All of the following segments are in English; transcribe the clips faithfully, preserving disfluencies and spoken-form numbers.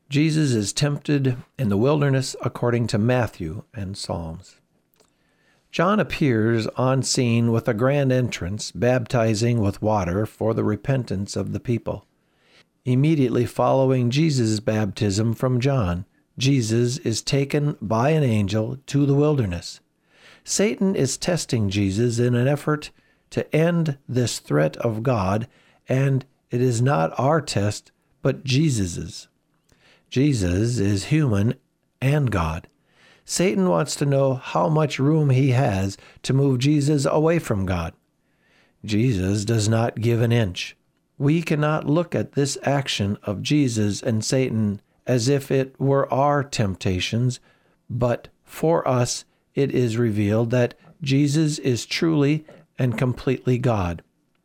Jesus is tempted in the wilderness according to Matthew and Psalms. John appears on scene with a grand entrance, baptizing with water for the repentance of the people. Immediately following Jesus' baptism from John, Jesus is taken by an angel to the wilderness. Satan is testing Jesus in an effort to end this threat of God, and it is not our test, but Jesus's. Jesus is human and God. Satan wants to know how much room he has to move Jesus away from God. Jesus does not give an inch. We cannot look at this action of Jesus and Satan as if it were our temptations, but for us it is revealed that Jesus is truly and completely God.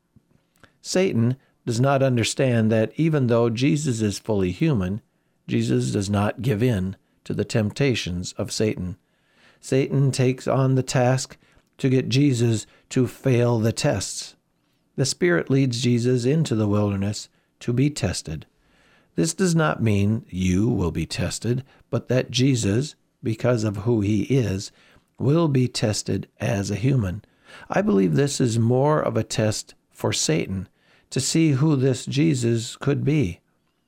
Satan does not understand that even though Jesus is fully human, Jesus does not give in to the temptations of Satan. Satan takes on the task to get Jesus to fail the tests. The Spirit leads Jesus into the wilderness to be tested. This does not mean you will be tested, but that Jesus, because of who he is, will be tested as a human. I believe this is more of a test for Satan to see who this Jesus could be.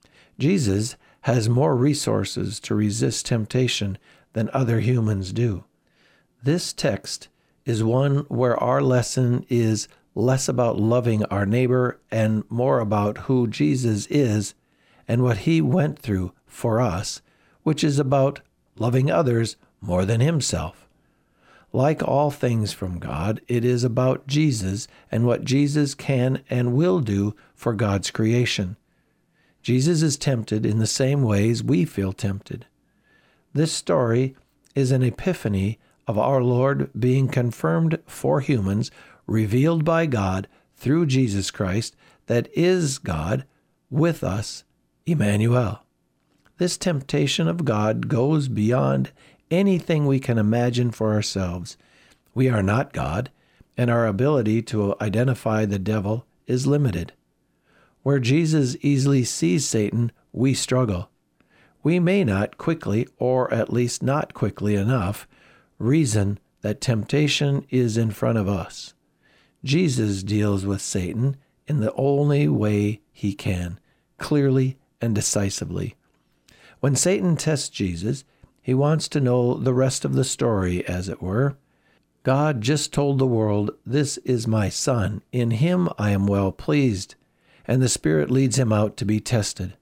Jesus has more resources to resist temptation than other humans do. This text is one where our lesson is less about loving our neighbor and more about who Jesus is and what he went through for us, which is about loving others more than himself. Like all things from God, it is about Jesus and what Jesus can and will do for God's creation. Jesus is tempted in the same ways we feel tempted. This story is an epiphany of our Lord being confirmed for humans, revealed by God through Jesus Christ, that is God with us, Emmanuel. This temptation of God goes beyond anything we can imagine for ourselves. We are not God, and our ability to identify the devil is limited. Where Jesus easily sees Satan, we struggle. We may not quickly, or at least not quickly enough, reason that temptation is in front of us. Jesus deals with Satan in the only way he can, clearly and decisively. When Satan tests Jesus, he wants to know the rest of the story, as it were. God just told the world, "This is my Son. In him I am well pleased." And the Spirit leads him out to be tested.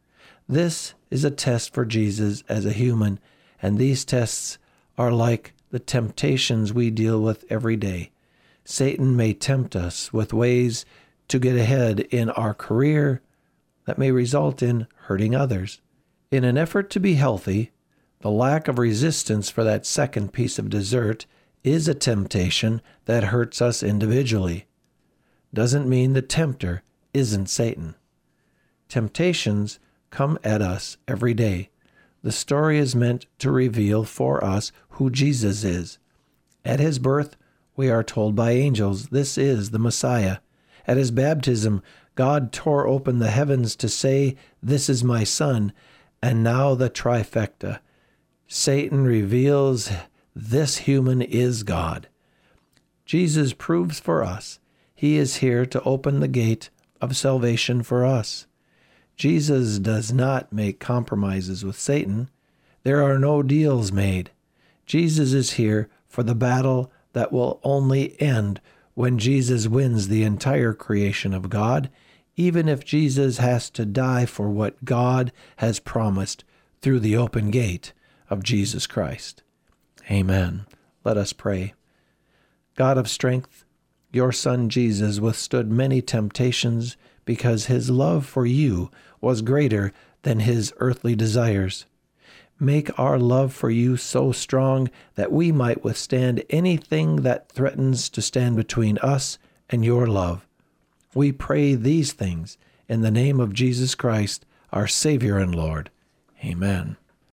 This is a test for Jesus as a human, and these tests are like the temptations we deal with every day. Satan may tempt us with ways to get ahead in our career that may result in hurting others. In an effort to be healthy, the lack of resistance for that second piece of dessert is a temptation that hurts us individually. Doesn't mean the tempter isn't Satan. Temptations come at us every day. The story is meant to reveal for us who Jesus is. At his birth, we are told by angels, this is the Messiah. At his baptism, God tore open the heavens to say, "This is my Son," and now the trifecta. Satan reveals this human is God. Jesus proves for us he is here to open the gate of salvation for us. Jesus does not make compromises with Satan. There are no deals made. Jesus is here for the battle that will only end when Jesus wins the entire creation of God, even if Jesus has to die for what God has promised through the open gate of Jesus Christ. Amen. Let us pray. God of strength, your Son Jesus withstood many temptations because his love for you was greater than his earthly desires. Make our love for you so strong that we might withstand anything that threatens to stand between us and your love. We pray these things in the name of Jesus Christ, our Savior and Lord. Amen.